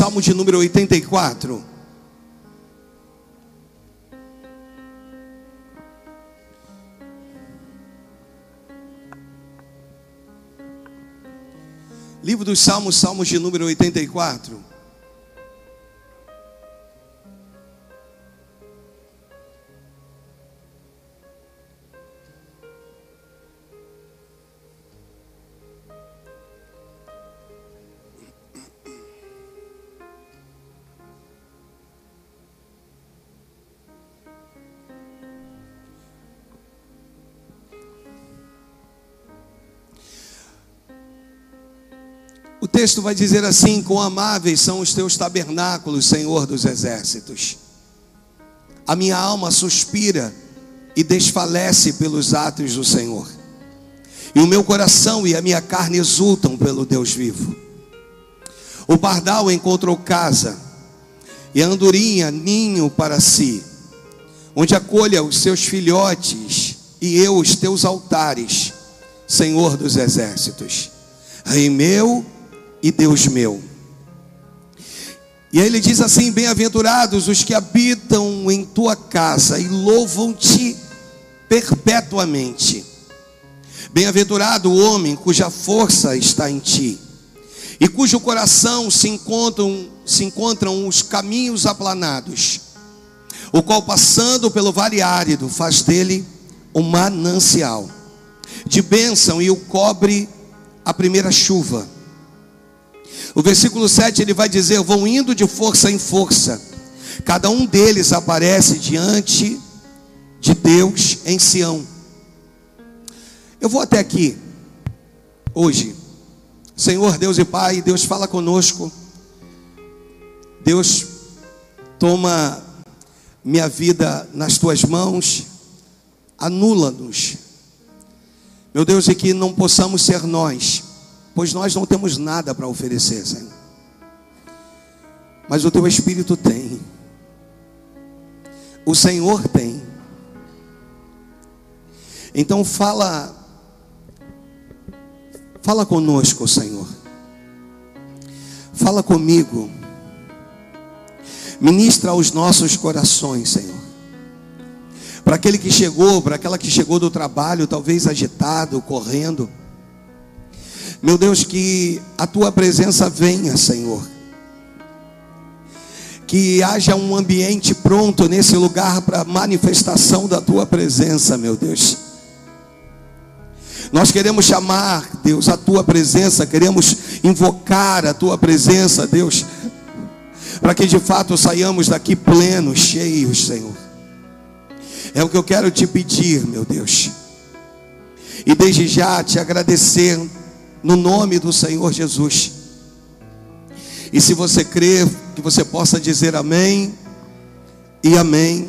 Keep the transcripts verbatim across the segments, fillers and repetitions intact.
Salmo de número oitenta e quatro. Livro dos Salmos, Salmos de número oitenta e quatro. O texto vai dizer assim: quão amáveis são os teus tabernáculos, Senhor dos exércitos. A minha alma suspira e desfalece pelos átrios do Senhor, e o meu coração e a minha carne exultam pelo Deus vivo. O pardal encontrou casa, e a andorinha ninho para si, onde acolha os seus filhotes, e eu os teus altares, Senhor dos exércitos. Rei meu e Deus meu. E aí ele diz assim: bem-aventurados os que habitam em tua casa e louvam-te perpetuamente. Bem-aventurado o homem cuja força está em ti, e cujo coração se encontram, se encontram os caminhos aplanados, o qual, passando pelo vale árido, faz dele um manancial de bênção e o cobre a primeira chuva. O versículo sete ele vai dizer: vão indo de força em força, cada um deles aparece diante de Deus em Sião. Eu vou até aqui hoje. Senhor Deus e Pai, Deus fala conosco. Deus, toma minha vida nas tuas mãos, anula-nos, meu Deus, e que não possamos ser nós, pois nós não temos nada para oferecer, Senhor, mas o teu Espírito tem, o Senhor tem. Então fala, fala conosco, Senhor, fala comigo, ministra aos nossos corações, Senhor. Para aquele que chegou, para aquela que chegou do trabalho, talvez agitado, correndo, meu Deus, que a tua presença venha, Senhor. Que haja um ambiente pronto nesse lugar para a manifestação da tua presença, meu Deus. Nós queremos chamar, Deus, a tua presença, queremos invocar a tua presença, Deus, para que de fato saiamos daqui plenos, cheios, Senhor. É o que eu quero te pedir, meu Deus. E desde já te agradecer no nome do Senhor Jesus. E se você crê, que você possa dizer amém e amém.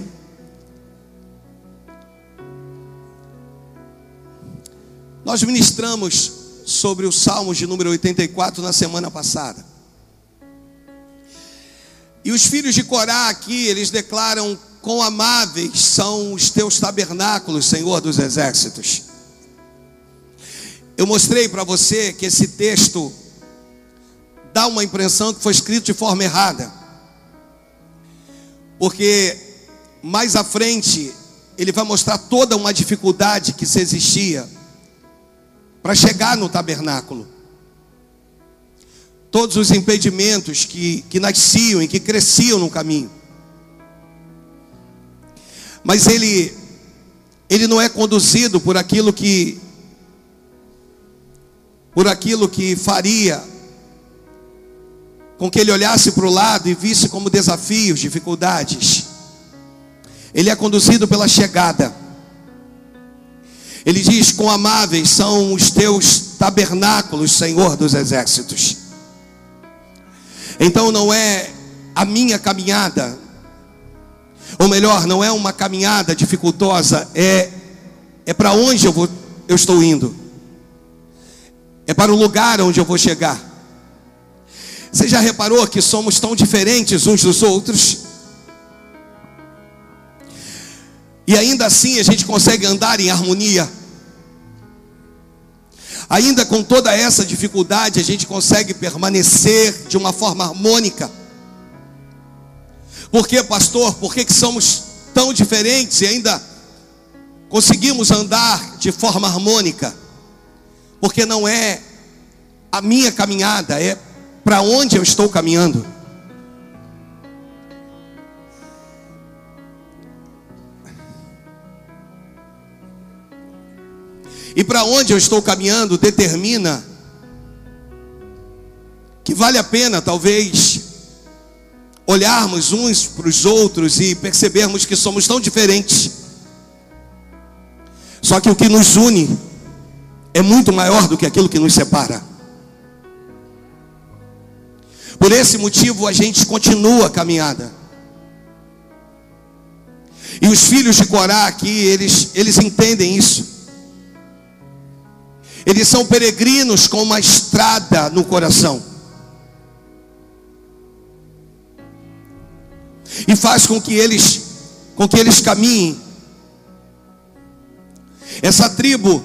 Nós ministramos sobre o Salmo de número oitenta e quatro na semana passada. E os filhos de Corá aqui, eles declaram: quão amáveis são os teus tabernáculos, Senhor dos exércitos. Eu mostrei para você que esse texto dá uma impressão que foi escrito de forma errada, porque mais à frente ele vai mostrar toda uma dificuldade que se existia para chegar no tabernáculo, todos os impedimentos que, que nasciam e que cresciam no caminho. Mas ele, ele não é conduzido por aquilo que por aquilo que faria com que ele olhasse para o lado e visse como desafios, dificuldades. Ele é conduzido pela chegada. Ele diz: quão amáveis são os teus tabernáculos, Senhor dos exércitos. Então não é a minha caminhada, ou melhor, não é uma caminhada dificultosa, é, é para onde eu, vou, eu estou indo. É para o lugar onde eu vou chegar. Você já reparou que somos tão diferentes uns dos outros? E ainda assim a gente consegue andar em harmonia. Ainda com toda essa dificuldade, a gente consegue permanecer de uma forma harmônica. Por que, pastor? Por que que somos tão diferentes e ainda conseguimos andar de forma harmônica? Porque não é a minha caminhada, é para onde eu estou caminhando. E para onde eu estou caminhando determina que vale a pena, talvez, olharmos uns para os outros e percebermos que somos tão diferentes. Só que o que nos une é muito maior do que aquilo que nos separa. Por esse motivo a gente continua a caminhada. E os filhos de Corá aqui, eles, eles entendem isso. Eles são peregrinos com uma estrada no coração. E faz com que eles, com que eles caminhem. Essa tribo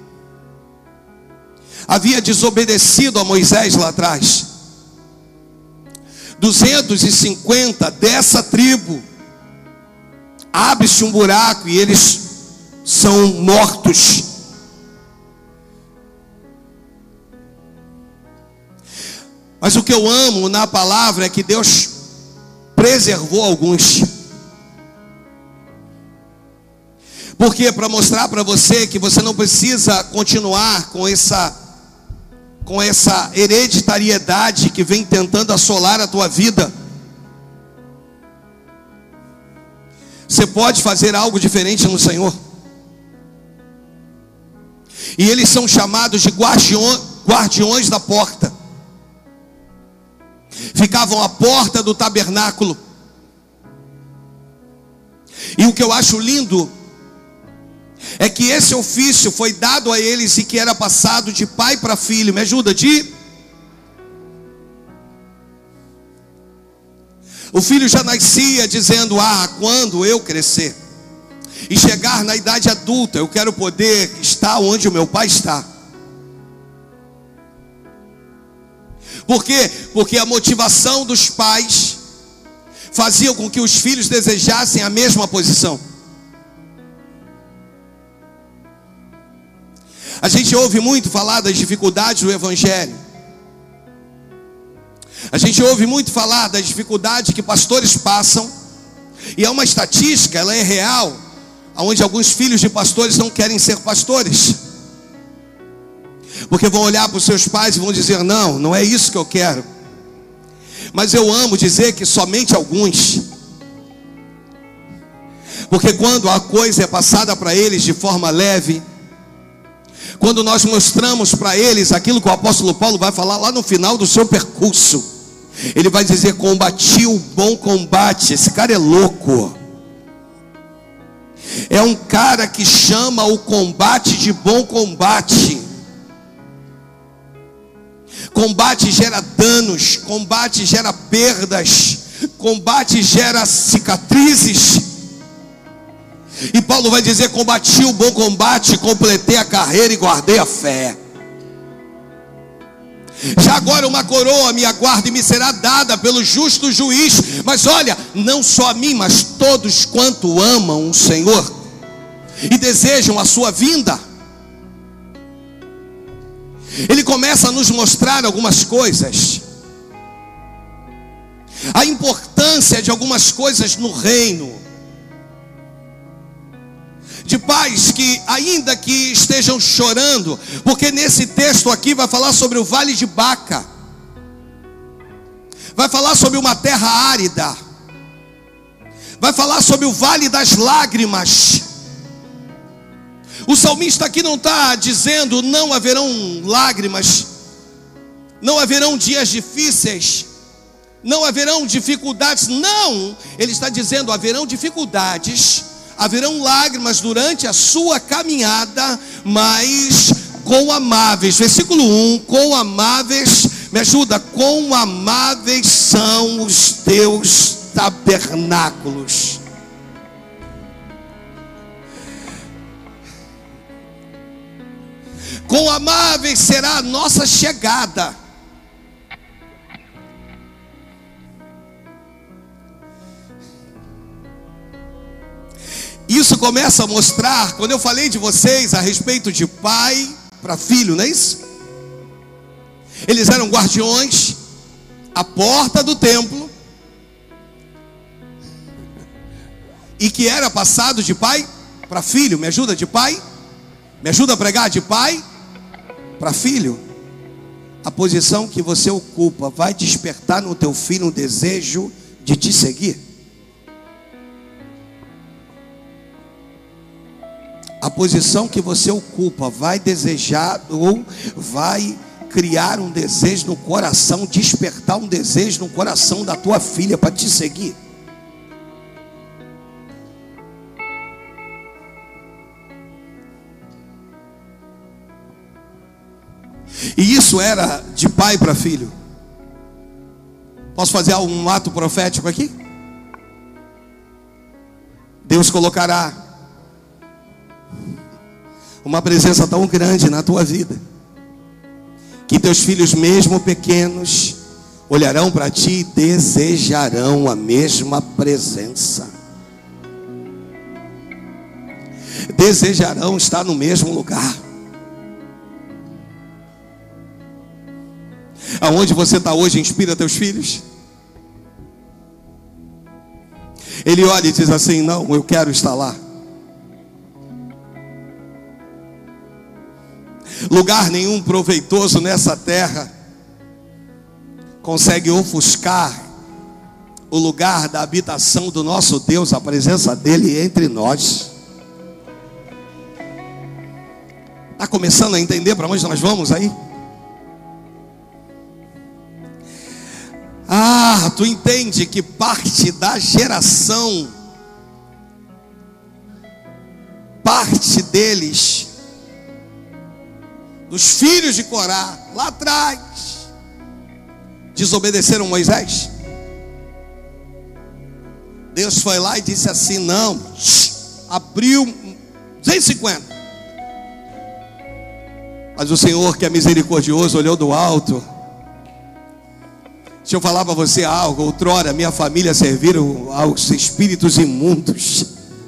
havia desobedecido a Moisés lá atrás. duzentos e cinquenta dessa tribo, abre-se um buraco e eles são mortos. Mas o que eu amo na palavra é que Deus preservou alguns. Porque para mostrar para você que você não precisa continuar com essa com essa hereditariedade que vem tentando assolar a tua vida. Você pode fazer algo diferente no Senhor. E eles são chamados de guardiões, guardiões da porta. Ficavam à porta do tabernáculo. E o que eu acho lindo é que esse ofício foi dado a eles e que era passado de pai para filho. Me ajuda, de o filho já nascia dizendo: ah, quando eu crescer e chegar na idade adulta, eu quero poder estar onde o meu pai está. Por quê? Porque a motivação dos pais fazia com que os filhos desejassem a mesma posição. A gente ouve muito falar das dificuldades do Evangelho. A gente ouve muito falar das dificuldades que pastores passam. E é uma estatística, ela é real, onde alguns filhos de pastores não querem ser pastores. Porque vão olhar para os seus pais e vão dizer: não, não é isso que eu quero. Mas eu amo dizer que somente alguns. Porque quando a coisa é passada para eles de forma leve, quando nós mostramos para eles aquilo que o apóstolo Paulo vai falar lá no final do seu percurso, ele vai dizer: combati o bom combate. Esse cara é louco. É um cara que chama o combate de bom combate. Combate gera danos, combate gera perdas, combate gera cicatrizes. E Paulo vai dizer: combati o bom combate, completei a carreira e guardei a fé. Já agora uma coroa me aguarda e me será dada pelo justo juiz. Mas olha, não só a mim, mas todos quanto amam o Senhor e desejam a sua vinda. Ele começa a nos mostrar algumas coisas, a importância de algumas coisas no reino, de pais que, ainda que estejam chorando, porque nesse texto aqui vai falar sobre o vale de Baca, vai falar sobre uma terra árida, vai falar sobre o vale das lágrimas. O salmista aqui não está dizendo: não haverão lágrimas, não haverão dias difíceis, não haverão dificuldades. Não, ele está dizendo: haverão dificuldades, haverão lágrimas durante a sua caminhada, mas com amáveis. Versículo um: com amáveis, me ajuda, com amáveis são os teus tabernáculos. Com amáveis será a nossa chegada. isso começa a mostrar, quando eu falei de vocês a respeito de pai para filho, não é isso? Eles eram guardiões à porta do templo, e que era passado de pai para filho. Me ajuda, de pai? Me ajuda a pregar? De pai para filho. A posição que você ocupa vai despertar no teu filho um desejo de te seguir. A posição que você ocupa vai desejar ou vai criar um desejo no coração, despertar um desejo no coração da tua filha para te seguir. E isso era de pai para filho. Posso fazer um ato profético aqui? Deus colocará uma presença tão grande na tua vida, que teus filhos, mesmo pequenos, olharão para ti e desejarão a mesma presença. Desejarão estar no mesmo lugar. Aonde você está hoje inspira teus filhos? Ele olha e diz assim: não, eu quero estar lá. Lugar nenhum proveitoso nessa terra consegue ofuscar o lugar da habitação do nosso Deus, a presença dele entre nós. Está começando a entender para onde nós vamos aí? Ah, tu entende que parte da geração, parte deles, dos filhos de Corá, lá atrás, desobedeceram Moisés. Deus foi lá e disse assim: não, abriu duzentos e cinquenta. Mas o Senhor, que é misericordioso, olhou do alto. Deixa eu falar para você algo. Outrora minha família serviram aos espíritos imundos.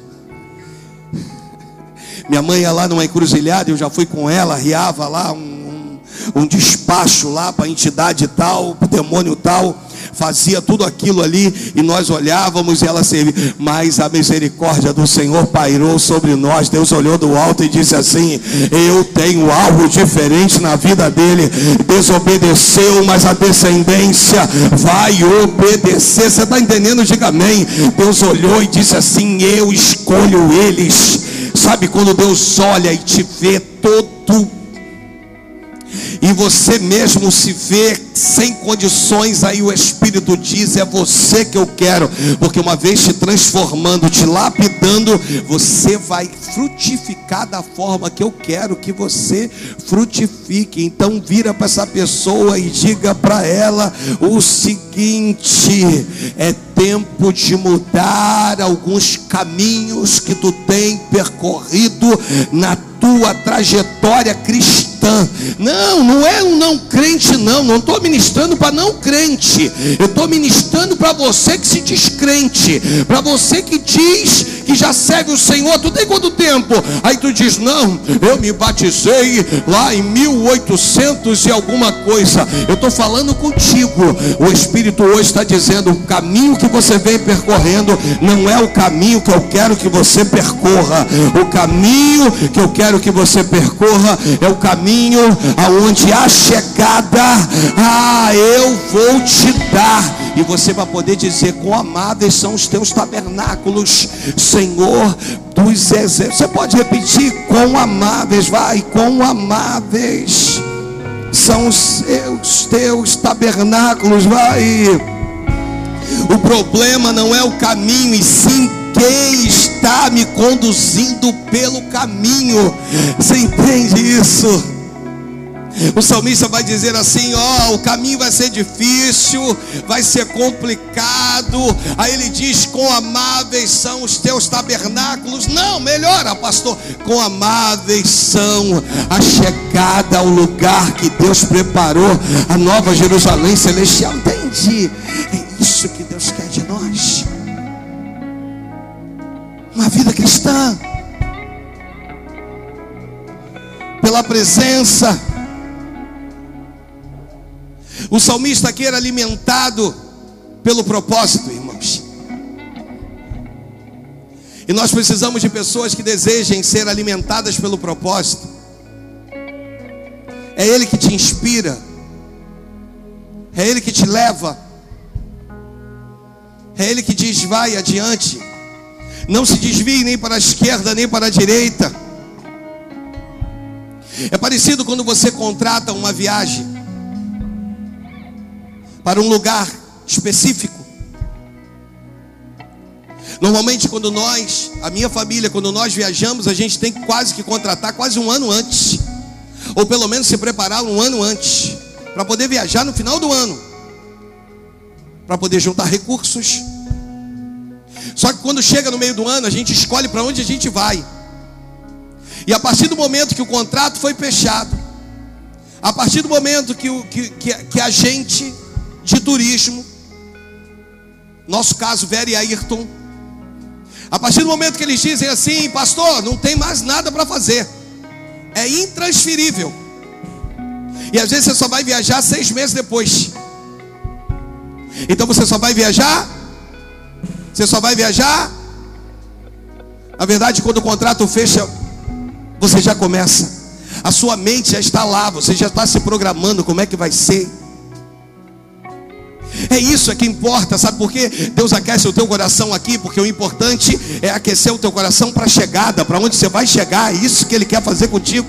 Minha mãe ia lá numa encruzilhada, eu já fui com ela, riava lá um, um, um despacho lá para a entidade tal, para o demônio tal. Fazia tudo aquilo ali e nós olhávamos e ela servia. Mas a misericórdia do Senhor pairou sobre nós. Deus olhou do alto e disse assim: eu tenho algo diferente na vida dele. Desobedeceu, mas a descendência vai obedecer. Você está entendendo? Diga amém. Deus olhou e disse assim: eu escolho eles. Sabe quando Deus olha e te vê todo, e você mesmo se vê sem condições, aí o Espírito diz: é você que eu quero, porque uma vez te transformando, te lapidando, você vai frutificar da forma que eu quero que você frutifique. Então vira para essa pessoa e diga para ela o seguinte: é tempo de mudar alguns caminhos que tu tem percorrido na tua trajetória cristã. Não, não é um não crente, não. Não estou ministrando para não crente. Eu estou ministrando para você que se diz crente, para você que diz que já serve o Senhor. Tu tem quanto tempo? Aí tu diz: não, eu me batizei lá em mil e oitocentos e alguma coisa. Eu estou falando contigo. O Espírito hoje está dizendo: o caminho que você vem percorrendo não é o caminho que eu quero que você percorra. O caminho que eu quero que você percorra é o caminho aonde a chegada, ah, eu vou te dar. E você vai poder dizer: quão amáveis são os teus tabernáculos, Senhor dos exércitos. Você pode repetir: quão amáveis, vai, quão amáveis são os seus, teus tabernáculos, vai. O problema não é o caminho, e sim quem está me conduzindo pelo caminho. Você entende isso? O salmista vai dizer assim: ó, oh, o caminho vai ser difícil, vai ser complicado. Aí ele diz: quão amáveis são os teus tabernáculos. Não, melhora, pastor: quão amáveis são a chegada ao lugar que Deus preparou, a nova Jerusalém celestial. Entendi? É isso que Deus quer de nós. Uma vida que cristã, pela presença. O salmista aqui era alimentado pelo propósito, irmãos. E nós precisamos de pessoas que desejem ser alimentadas pelo propósito. É Ele que te inspira, é Ele que te leva, é Ele que diz: vai adiante, não se desvie nem para a esquerda nem para a direita. É parecido quando você contrata uma viagem para um lugar específico. Normalmente quando nós, a minha família, quando nós viajamos, a gente tem que quase que contratar quase um ano antes, ou pelo menos se preparar um ano antes, para poder viajar no final do ano, para poder juntar recursos. Só que quando chega no meio do ano, a gente escolhe para onde a gente vai. E a partir do momento que o contrato foi fechado, a partir do momento que, o, que, que, que a gente de turismo, nosso caso, Vera e Ayrton, a partir do momento que eles dizem assim: pastor, não tem mais nada para fazer, é intransferível. E às vezes você só vai viajar seis meses depois. Então você só vai viajar, você só vai viajar. Na verdade, quando o contrato fecha, você já começa, a sua mente já está lá, você já está se programando como é que vai ser. É isso é que importa, sabe por quê? Deus aquece o teu coração aqui, porque o importante é aquecer o teu coração para a chegada, para onde você vai chegar. É isso que Ele quer fazer contigo,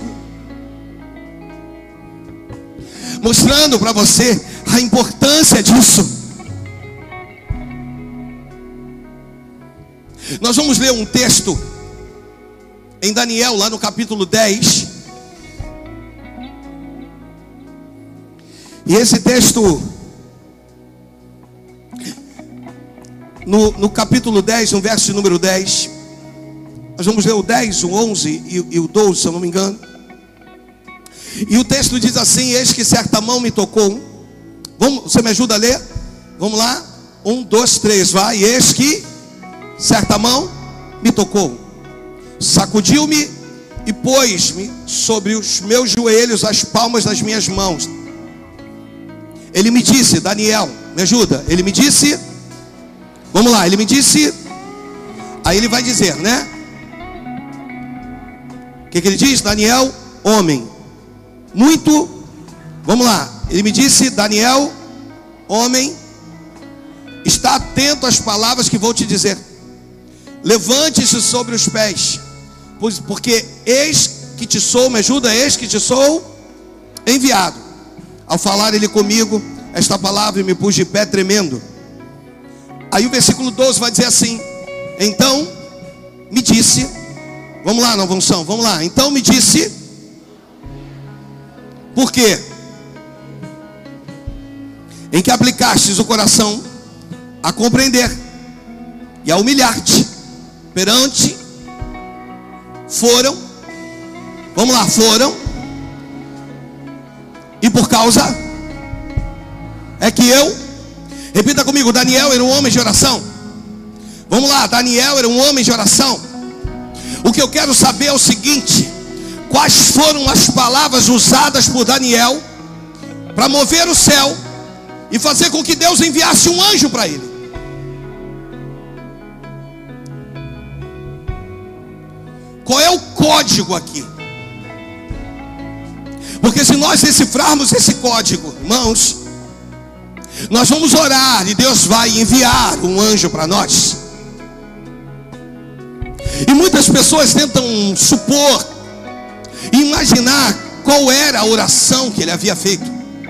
mostrando para você a importância disso. Nós vamos ler um texto em Daniel, lá no capítulo dez. E esse texto, no, no capítulo dez, no verso número dez, nós vamos ler o dez, o onze e, e o doze, se eu não me engano. E o texto diz assim: eis que certa mão me tocou. Vamos, você me ajuda a ler? Vamos lá? Um, dois, três, vai. Eis que certa mão me tocou, sacudiu-me e pôs-me sobre os meus joelhos as palmas das minhas mãos. Ele me disse, Daniel, me ajuda. Ele me disse, vamos lá, ele me disse. Aí ele vai dizer, né? O que, que ele diz? Daniel, homem, muito, vamos lá. Ele me disse, Daniel, homem, está atento às palavras que vou te dizer. Levante-se sobre os pés, porque eis que te sou, me ajuda, eis que te sou enviado. Ao falar ele comigo esta palavra, me pus de pé tremendo. Aí o versículo doze vai dizer assim: então me disse, vamos lá, não vamos, vamos lá. Então me disse, por quê? Em que aplicastes o coração a compreender e a humilhar-te perante, foram, vamos lá, foram, e por causa, é que eu, repita comigo, Daniel era um homem de oração. Vamos lá, Daniel era um homem de oração. O que eu quero saber é o seguinte: quais foram as palavras usadas por Daniel para mover o céu e fazer com que Deus enviasse um anjo para ele? Qual é o código aqui? Porque se nós decifrarmos esse código, irmãos, nós vamos orar e Deus vai enviar um anjo para nós. E muitas pessoas tentam supor, imaginar qual era a oração que ele havia feito,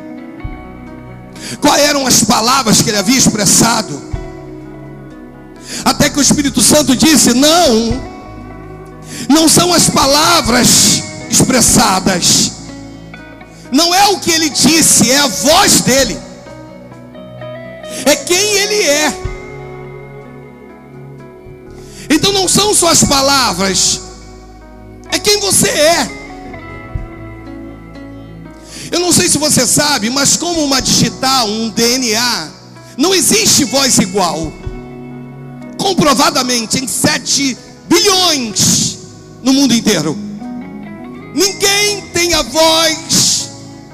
quais eram as palavras que ele havia expressado, até que o Espírito Santo disse: não, não são as palavras expressadas, não é o que ele disse, é a voz dele, é quem ele é. Então não são só as palavras, é quem você é. Eu não sei se você sabe, mas como uma digital, um D N A, não existe voz igual. Comprovadamente, em sete bilhões no mundo inteiro. Ninguém tem a voz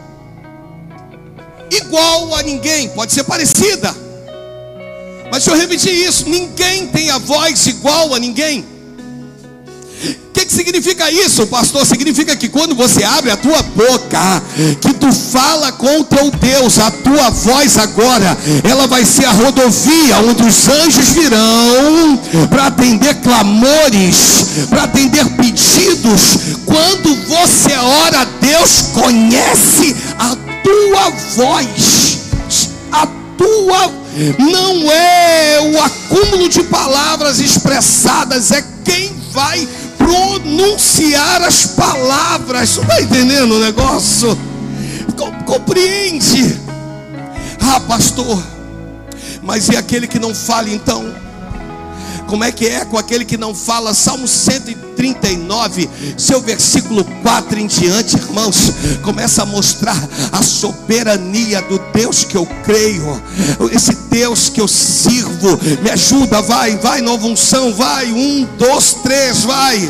igual a ninguém. Pode ser parecida, mas deixa eu repetir isso: ninguém tem a voz igual a ninguém. O que, que significa isso, pastor? Significa que quando você abre a tua boca, que tu fala com o teu Deus, a tua voz agora, ela vai ser a rodovia onde os anjos virão para atender clamores, para atender pedidos. Quando você ora, Deus conhece a tua voz. A tua não é o acúmulo de palavras expressadas, é quem vai pronunciar as palavras. Você está entendendo o negócio? Compreende? Ah, pastor, mas e aquele que não fala então? Como é que é com aquele que não fala? Salmo cento e trinta e nove, seu versículo quatro em diante, irmãos, começa a mostrar a soberania do Deus que eu creio, esse Deus que eu sirvo. Me ajuda, vai, vai, nova unção, vai, um, dois, três, vai.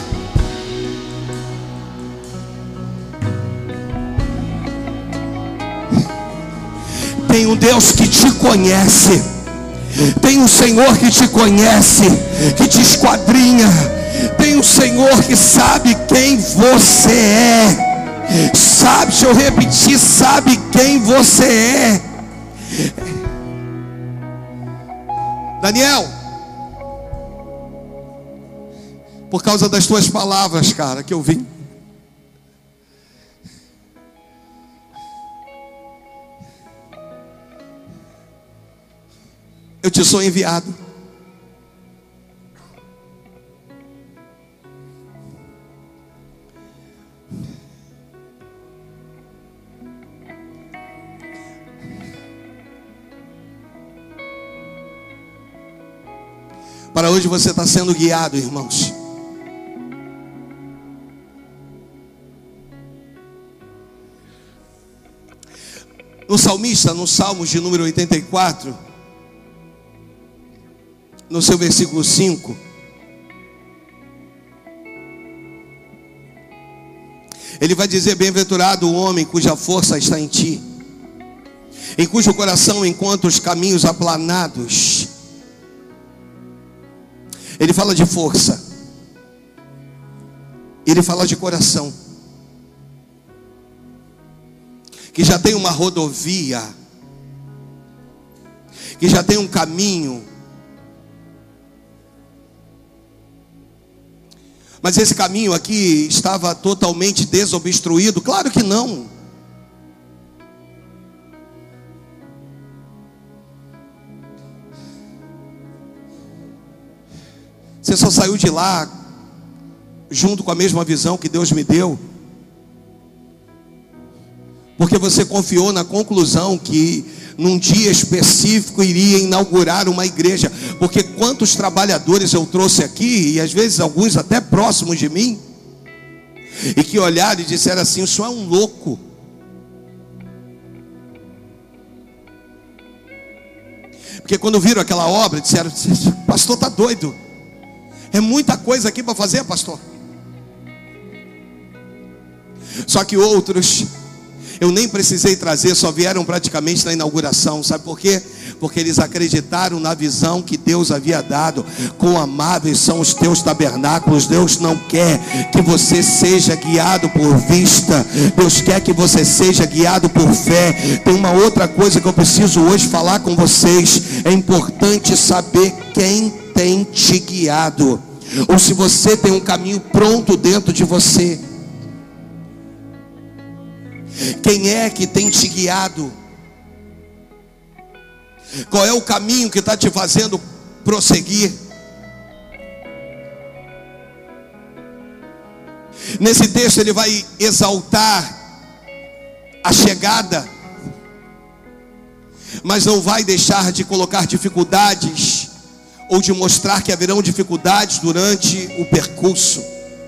Tem um Deus que te conhece. Tem um Senhor que te conhece, que te esquadrinha. Tem um Senhor que sabe quem você é. Sabe, deixa eu repetir, sabe quem você é. Daniel, por causa das tuas palavras, cara, que eu vim. Eu te sou enviado. Para hoje você está sendo guiado, irmãos. No salmista, no Salmos de número oitenta e quatro, no seu versículo cinco, ele vai dizer: bem-aventurado o homem cuja força está em ti, em cujo coração encontra os caminhos aplanados. Ele fala de força, ele fala de coração, que já tem uma rodovia, que já tem um caminho. Mas esse caminho aqui estava totalmente desobstruído? Claro que não. Você só saiu de lá junto com a mesma visão que Deus me deu porque você confiou na conclusão que num dia específico iria inaugurar uma igreja. Porque quantos trabalhadores eu trouxe aqui, e às vezes alguns até próximos de mim, e que olharam e disseram assim: o senhor é um louco. Porque quando viram aquela obra, disseram: pastor, está doido, é muita coisa aqui para fazer, pastor. Só que outros, eu nem precisei trazer, só vieram praticamente na inauguração. Sabe por quê? Porque eles acreditaram na visão que Deus havia dado. Quão amáveis são os teus tabernáculos. Deus não quer que você seja guiado por vista, Deus quer que você seja guiado por fé. Tem uma outra coisa que eu preciso hoje falar com vocês. É importante saber quem tem te guiado, ou se você tem um caminho pronto dentro de você. Quem é que tem te guiado? Qual é o caminho que está te fazendo prosseguir? Nesse texto ele vai exaltar a chegada, mas não vai deixar de colocar dificuldades, ou de mostrar que haverão dificuldades durante o percurso.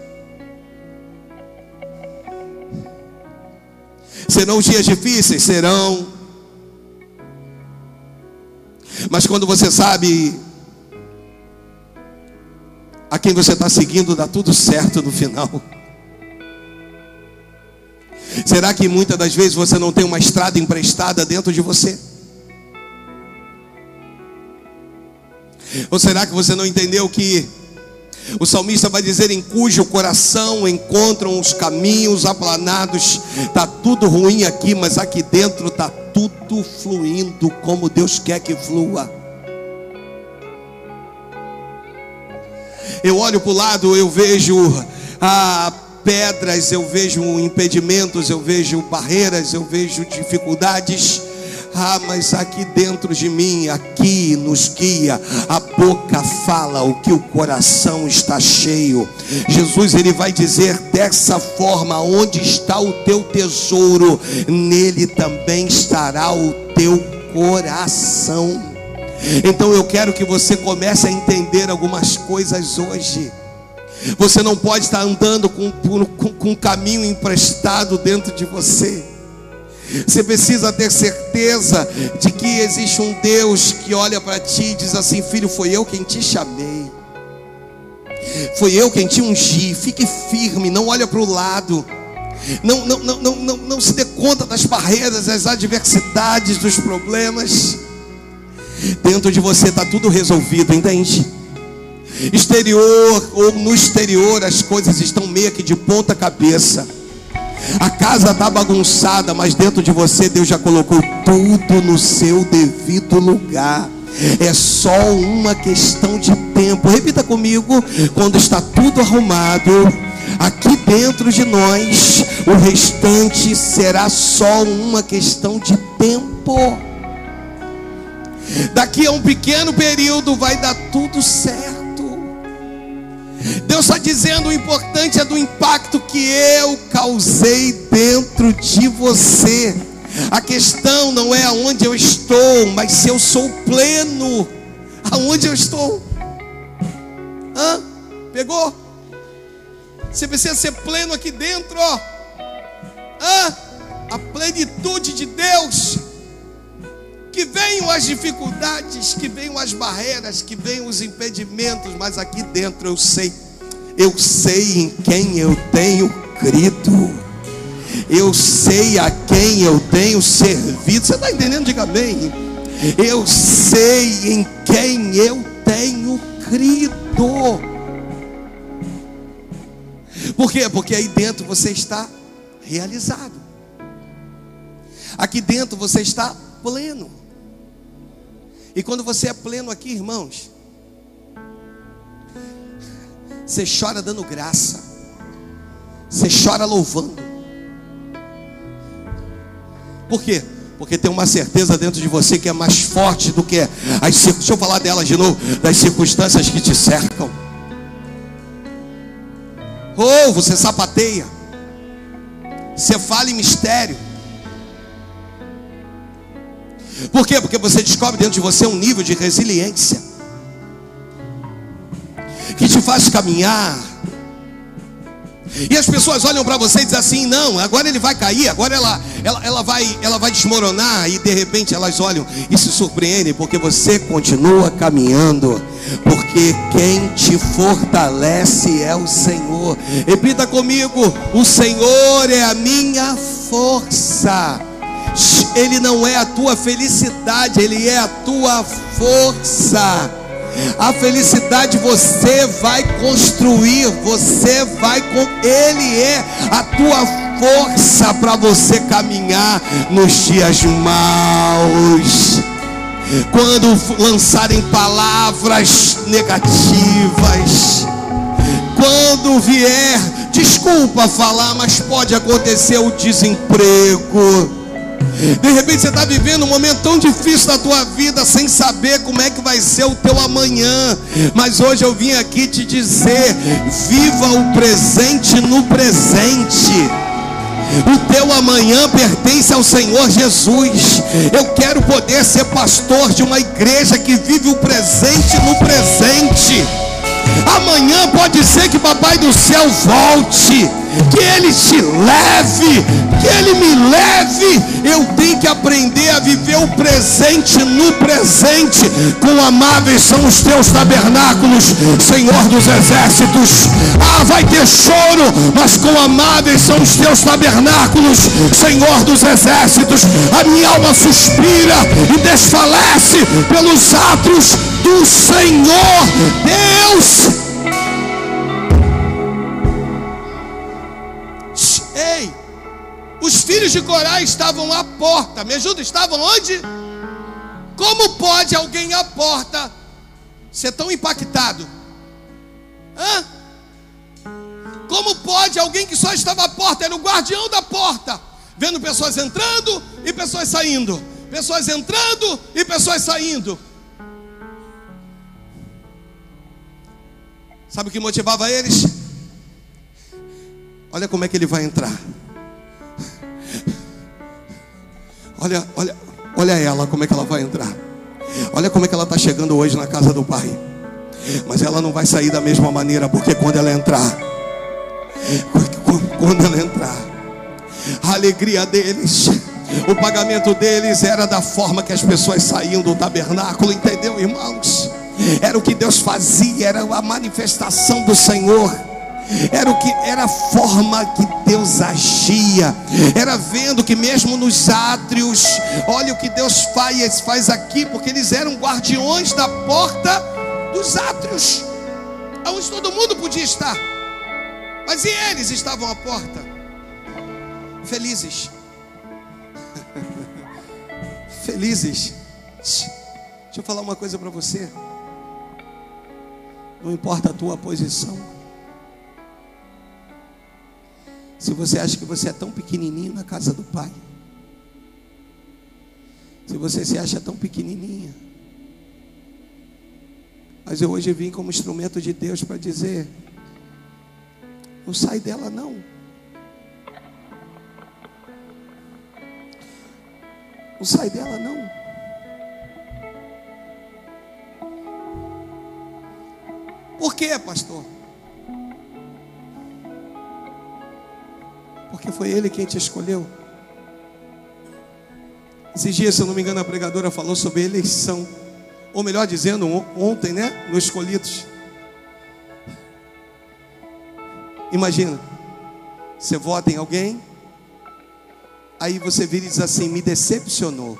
Serão dias difíceis? Serão. Mas quando você sabe a quem você está seguindo dá tudo certo no final? Será que muitas das vezes você não tem uma estrada emprestada dentro de você? Ou será que você não entendeu que o salmista vai dizer: em cujo coração encontram os caminhos aplanados? Está tudo ruim aqui, mas aqui dentro está tudo fluindo como Deus quer que flua. Eu olho para o lado, eu vejo ah, pedras, eu vejo impedimentos, eu vejo barreiras, eu vejo dificuldades. Ah, mas aqui dentro de mim, aqui nos guia, a boca fala o que o coração está cheio. Jesus, ele vai dizer dessa forma: onde está o teu tesouro, nele também estará o teu coração. Então eu quero que você comece a entender algumas coisas hoje. Você não pode estar andando com, com, com um caminho emprestado dentro de você. Você precisa ter certeza de que existe um Deus que olha para ti e diz assim: filho, foi eu quem te chamei, foi eu quem te ungi. Fique firme, não olha para o lado, não, não, não, não, não, não se dê conta das barreiras, das adversidades, dos problemas. Dentro de você está tudo resolvido, entende? Exterior ou no exterior as coisas estão meio que de ponta cabeça. A casa está bagunçada, mas dentro de você Deus já colocou tudo no seu devido lugar. É só uma questão de tempo. Repita comigo: quando está tudo arrumado aqui dentro de nós, o restante será só uma questão de tempo. Daqui a um pequeno período vai dar tudo certo. Deus está dizendo: o importante é do impacto que eu causei dentro de você. A questão não é aonde eu estou, mas se eu sou pleno aonde eu estou. Hã? Pegou? Você precisa ser pleno aqui dentro, ó. Hã? A plenitude de Deus. Que venham as dificuldades, que venham as barreiras, que venham os impedimentos, mas aqui dentro eu sei, eu sei em quem eu tenho crido, eu sei a quem eu tenho servido. Você está entendendo? Diga amém. Eu sei em quem eu tenho crido. Por quê? Porque aí dentro você está realizado, aqui dentro você está pleno. E quando você é pleno aqui, irmãos, você chora dando graça, você chora louvando. Por quê? Porque tem uma certeza dentro de você que é mais forte do que as circunstâncias. Deixa eu falar dela de novo, das circunstâncias que te cercam. Ou oh, você sapateia, você fala em mistério. Por quê? Porque você descobre dentro de você um nível de resiliência que te faz caminhar. E as pessoas olham para você e dizem assim: não, agora ele vai cair, agora ela, ela, ela, vai, ela vai desmoronar. E de repente elas olham e se surpreendem, porque você continua caminhando. Porque quem te fortalece é o Senhor. Repita comigo: o Senhor é a minha força. Ele não é a tua felicidade, Ele é a tua força. A felicidade você vai construir, você vai com Ele é a tua força para você caminhar nos dias maus. Quando lançarem palavras negativas, quando vier, desculpa falar, mas pode acontecer o desemprego. De repente você está vivendo um momento tão difícil da tua vida, sem saber como é que vai ser o teu amanhã. Mas hoje eu vim aqui te dizer: viva o presente no presente. O teu amanhã pertence ao Senhor Jesus. Eu quero poder ser pastor de uma igreja que vive o presente no presente. Amanhã pode ser que Papai do céu volte, que Ele te leve, que Ele me leve. Eu tenho que aprender a viver o presente no presente. Quão amáveis são os teus tabernáculos, Senhor dos exércitos. Ah, vai ter choro, mas quão amáveis são os teus tabernáculos, Senhor dos exércitos. A minha alma suspira e desfalece pelos atos do Senhor Deus. Ei, os filhos de Corá estavam à porta. Me ajuda, estavam onde? Como pode alguém à porta ser tão impactado? Hã? Como pode alguém que só estava à porta, era o guardião da porta, vendo pessoas entrando e pessoas saindo, pessoas entrando e pessoas saindo? Sabe o que motivava eles? Olha como é que ele vai entrar. Olha, olha, olha ela, como é que ela vai entrar. Olha como é que ela está chegando hoje na casa do Pai. Mas ela não vai sair da mesma maneira, porque quando ela entrar, quando ela entrar, a alegria deles, o pagamento deles era da forma que as pessoas saíam do tabernáculo, entendeu, irmãos? Era o que Deus fazia, era a manifestação do Senhor. Era o que era a forma que Deus agia. Era vendo que mesmo nos átrios, olha o que Deus faz, faz aqui, porque eles eram guardiões da porta dos átrios, onde todo mundo podia estar. Mas e eles estavam à porta, felizes. Felizes. Deixa eu falar uma coisa para você. Não importa a tua posição. Se você acha que você é tão pequenininho na casa do Pai, se você se acha tão pequenininha, mas eu hoje vim como instrumento de Deus para dizer: não sai dela não. Não sai dela não. Por quê, pastor? Porque foi Ele quem te escolheu. Esses dias, se eu não me engano, a pregadora falou sobre eleição. Ou melhor dizendo, ontem, né? No Escolhidos. Imagina, você vota em alguém, aí você vira e diz assim: me decepcionou.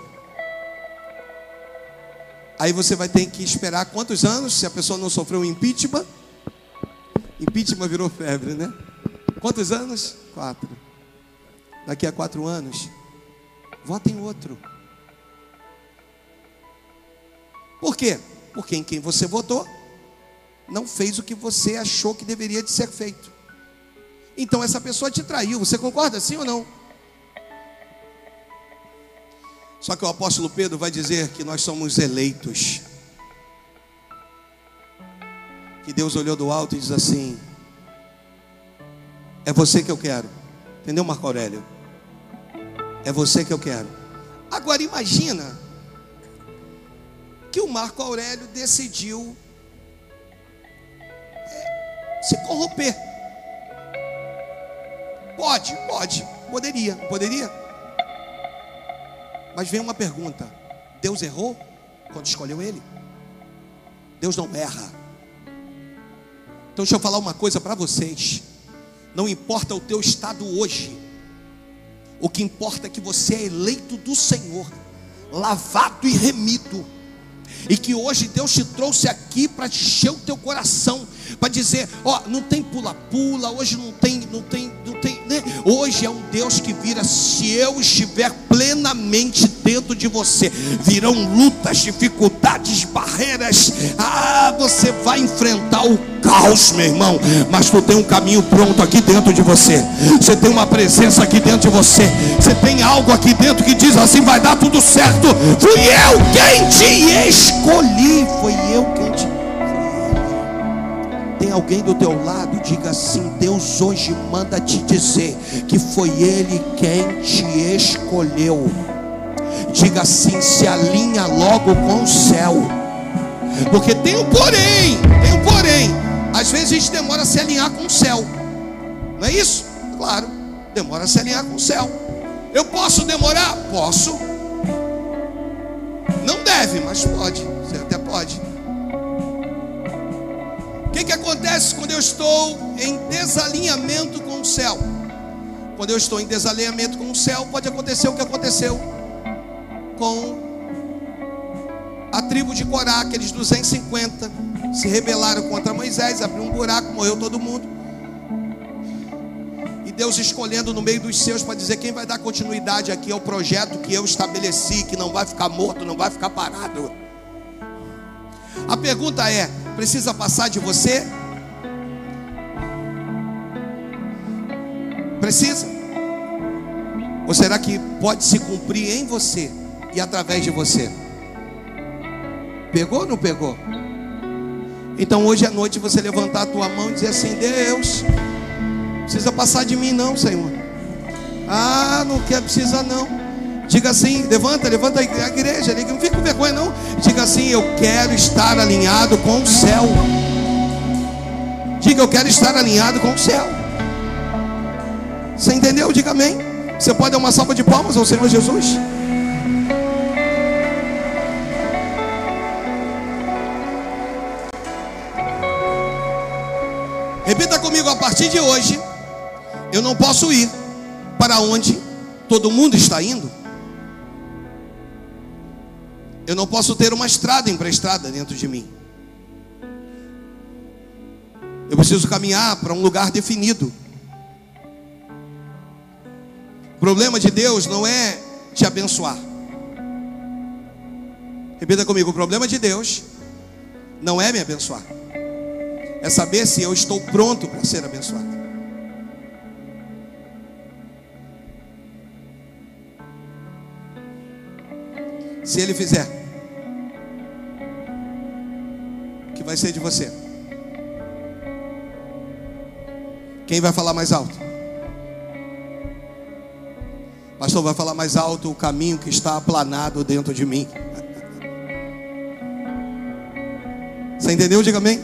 Aí você vai ter que esperar quantos anos, se a pessoa não sofreu um impeachment? Impeachment virou febre, né? Quantos anos? Quatro. Daqui a quatro anos, vota em outro. Por quê? Porque em quem você votou não fez o que você achou que deveria de ser feito. Então essa pessoa te traiu. Você concorda, sim ou não? Só que o apóstolo Pedro vai dizer que nós somos eleitos. Que Deus olhou do alto e diz assim: é você que eu quero. Entendeu, Marco Aurélio? É você que eu quero. Agora imagina que o Marco Aurélio decidiu é, se corromper. Pode, pode, poderia, poderia. Mas vem uma pergunta: Deus errou quando escolheu ele? Deus não erra. Então deixa eu falar uma coisa para vocês. Não importa o teu estado hoje, o que importa é que você é eleito do Senhor, lavado e remido, e que hoje Deus te trouxe aqui para encher o teu coração, para dizer: ó, não tem pula-pula, hoje não tem, não tem, não tem, né? Hoje é um Deus que vira, se eu estiver plenamente dentro de você, virão lutas, dificuldades, barreiras. Ah, você vai enfrentar o caos, meu irmão, mas tu tem um caminho pronto aqui dentro de você. Você tem uma presença aqui dentro de você. Você tem algo aqui dentro que diz assim: vai dar tudo certo. Fui eu quem te escolhi. Foi eu quem te... Tem alguém do teu lado? Diga assim: Deus hoje manda te dizer que foi Ele quem te escolheu. Diga assim: se alinha logo com o céu. Porque tem um porém, tem um porém. Às vezes a gente demora a se alinhar com o céu. Não é isso? Claro, demora a se alinhar com o céu. Eu posso demorar? Posso. Não deve, mas pode. Você até pode. O que que acontece quando eu estou em desalinhamento com o céu? Quando eu estou em desalinhamento com o céu, pode acontecer o que aconteceu com a tribo de Corá. Aqueles duzentos e cinquenta se rebelaram contra Moisés, abriu um buraco, morreu todo mundo. E Deus escolhendo no meio dos seus para dizer: quem vai dar continuidade aqui ao projeto que eu estabeleci, que não vai ficar morto, não vai ficar parado. A pergunta é: precisa passar de você? Precisa? Ou será que pode se cumprir em você e através de você? Pegou ou não pegou? Então hoje à noite você levantar a tua mão e dizer assim: Deus, não precisa passar de mim não, Senhor. Ah, não quer, precisa não. Diga assim, levanta, levanta a igreja, não fica com vergonha não. Diga assim: eu quero estar alinhado com o céu. Diga: eu quero estar alinhado com o céu. Você entendeu? Diga amém. Você pode dar uma salva de palmas ao Senhor Jesus? Repita comigo: a partir de hoje, eu não posso ir para onde todo mundo está indo. Eu não posso ter uma estrada emprestada dentro de mim. Eu preciso caminhar para um lugar definido. O problema de Deus não é te abençoar. Repita comigo: o problema de Deus não é me abençoar, é saber se eu estou pronto para ser abençoado. Se Ele fizer, o que vai ser de você? Quem vai falar mais alto? Pastor, vai falar mais alto o caminho que está aplanado dentro de mim. Você entendeu? Diga amém.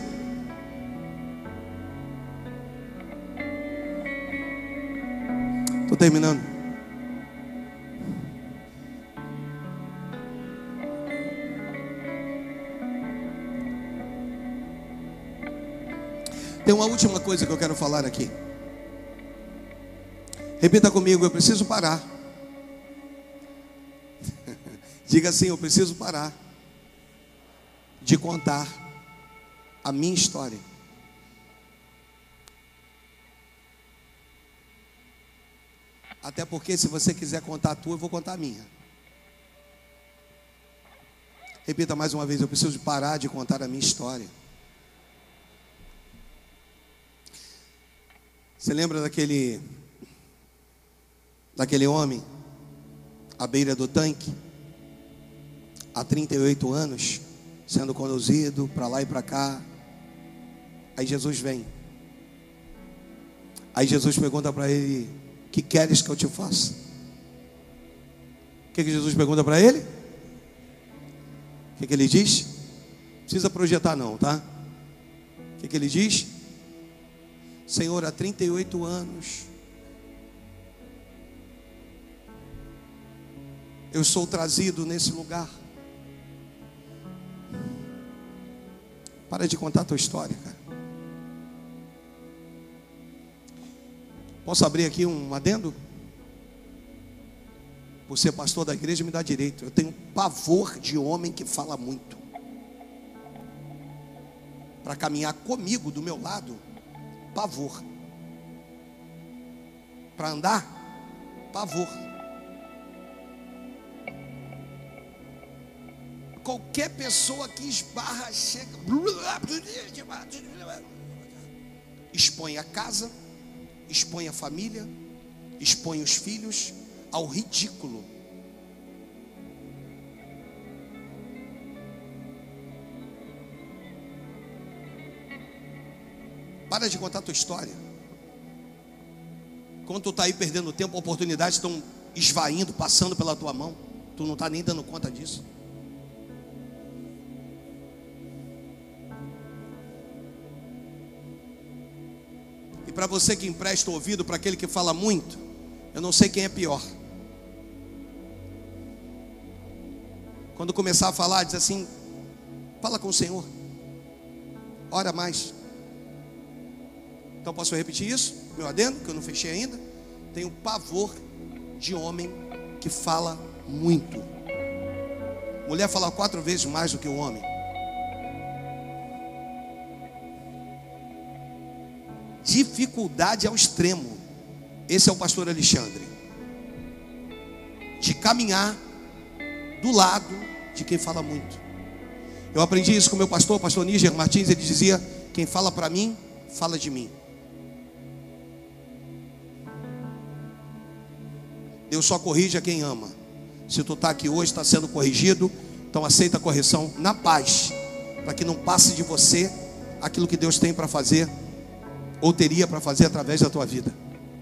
Estou terminando. Tem uma última coisa que eu quero falar aqui. Repita comigo: eu preciso parar. Diga assim: eu preciso parar de contar a minha história. Até porque se você quiser contar a tua, eu vou contar a minha. Repita mais uma vez: eu preciso parar de contar a minha história. Você lembra daquele daquele homem à beira do tanque, há trinta e oito anos, sendo conduzido para lá e para cá? Aí Jesus vem. Aí Jesus pergunta para ele: que queres que eu te faça? O que, que Jesus pergunta para ele? O que, que ele diz? Não precisa projetar não, tá? O que, que ele diz? Senhor, há trinta e oito anos eu sou trazido nesse lugar. Para de contar a tua história, cara. Posso abrir aqui um adendo? Por ser pastor da igreja me dá direito. Eu tenho pavor de homem que fala muito. Para caminhar comigo, do meu lado, pavor. Para andar, pavor. Qualquer pessoa que esbarra, chega, expõe a casa, expõe a família, expõe os filhos ao ridículo. Para de contar a tua história. Quando tu está aí perdendo tempo, oportunidades estão esvaindo, passando pela tua mão. Tu não está nem dando conta disso. E para você que empresta o ouvido para aquele que fala muito, eu não sei quem é pior. Quando começar a falar, diz assim: fala com o Senhor, ora mais. Então posso repetir isso? Meu adendo, que eu não fechei ainda. Tenho pavor de homem que fala muito. Mulher fala quatro vezes mais do que o homem. Dificuldade ao extremo. Esse é o pastor Alexandre, de caminhar do lado de quem fala muito. Eu aprendi isso com o meu pastor, o pastor Níger Martins. Ele dizia: quem fala para mim, fala de mim. Deus só corrige a quem ama. Se tu está aqui hoje, está sendo corrigido, então aceita a correção na paz, para que não passe de você aquilo que Deus tem para fazer, ou teria para fazer através da tua vida.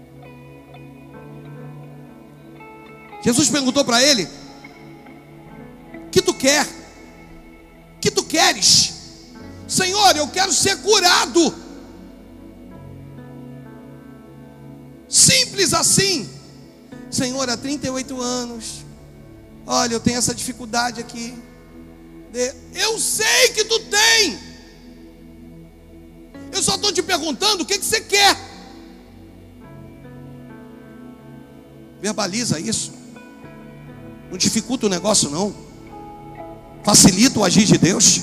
Jesus perguntou para ele: que tu quer? Que tu queres? Senhor, eu quero ser curado. Simples assim. Senhor, há trinta e oito anos, olha, eu tenho essa dificuldade aqui. Eu sei que tu tem. Eu só estou te perguntando o que, que você quer. Verbaliza isso. Não dificulta o negócio não. Facilita o agir de Deus.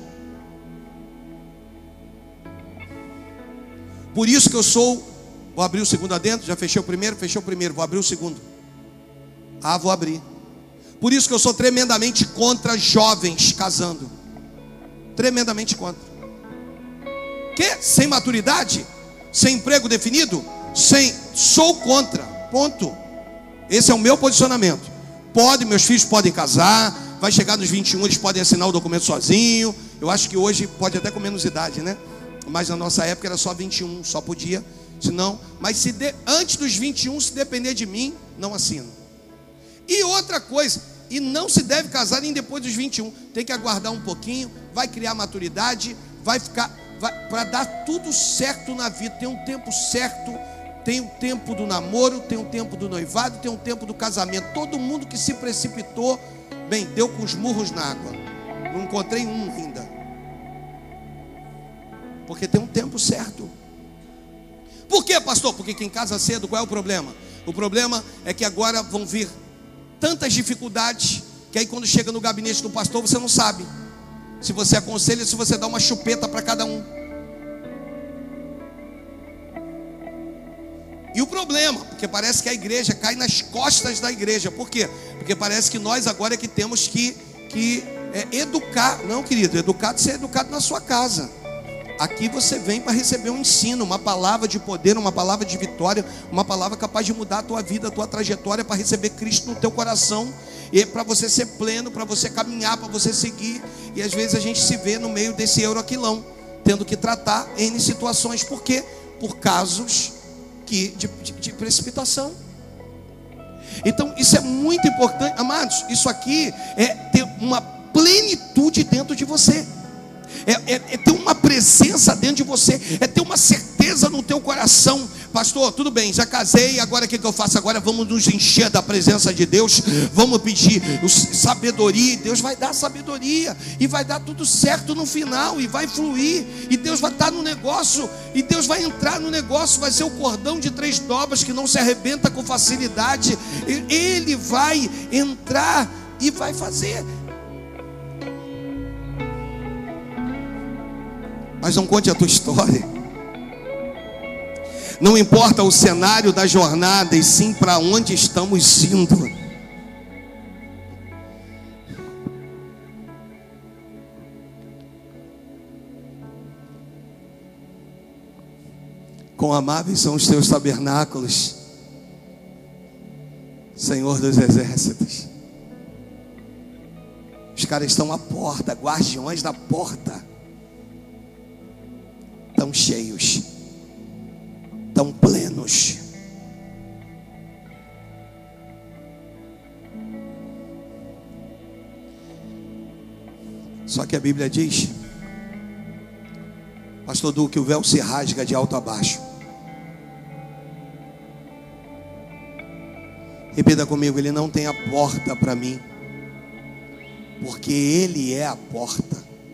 Por isso que eu sou... Vou abrir o segundo adentro. Já fechei o primeiro, fechei o primeiro. Vou abrir o segundo. Ah, vou abrir. Por isso que eu sou tremendamente contra jovens casando. Tremendamente contra. Que? Sem maturidade? Sem emprego definido? Sem... Sou contra. Ponto. Esse é o meu posicionamento. Pode, meus filhos podem casar. Vai chegar nos vinte e um, eles podem assinar o documento sozinho. Eu acho que hoje pode até com menos idade, né? Mas na nossa época era só vinte e um, só podia. Se não, mas se de, antes dos vinte e um, se depender de mim, não assino. E outra coisa, e não se deve casar nem depois dos vinte e um. Tem que aguardar um pouquinho, vai criar maturidade, vai ficar, para dar tudo certo na vida. Tem um tempo certo, tem o tempo do namoro, tem o tempo do noivado, tem o tempo do casamento. Todo mundo que se precipitou, bem, deu com os murros na água. Não encontrei um ainda. Porque tem um tempo certo. Por quê, pastor? Porque quem casa cedo, qual é o problema? O problema é que agora vão vir tantas dificuldades, que aí quando chega no gabinete do pastor, você não sabe se você aconselha, se você dá uma chupeta para cada um. E o problema, porque parece que a igreja cai nas costas da igreja. Por quê? Porque parece que nós agora é que temos que, que é, educar. Não, querido, educado, ser educado na sua casa. Aqui você vem para receber um ensino, uma palavra de poder, uma palavra de vitória, uma palavra capaz de mudar a tua vida, a tua trajetória, para receber Cristo no teu coração, e para você ser pleno, para você caminhar, para você seguir. E às vezes a gente se vê no meio desse euroquilão, tendo que tratar N situações. Por quê? Por casos que, de, de, de precipitação. Então isso é muito importante, amados. Isso aqui é ter uma plenitude dentro de você. É, é, é ter uma presença dentro de você, é ter uma certeza no teu coração. Pastor, tudo bem, já casei, agora o que, que eu faço? Agora vamos nos encher da presença de Deus, vamos pedir sabedoria, e Deus vai dar sabedoria, e vai dar tudo certo no final, e vai fluir, e Deus vai estar no negócio, e Deus vai entrar no negócio, vai ser o cordão de três dobras que não se arrebenta com facilidade. Ele vai entrar e vai fazer. Mas não conte a tua história. Não importa o cenário da jornada, e sim para onde estamos indo. Quão amáveis são os teus tabernáculos, Senhor dos exércitos. Os caras estão à porta, guardiões da porta. Tão cheios, tão plenos. Só que a Bíblia diz, pastor Du, que o véu se rasga de alto a baixo. Repita comigo: Ele não tem a porta para mim, porque Ele é a porta.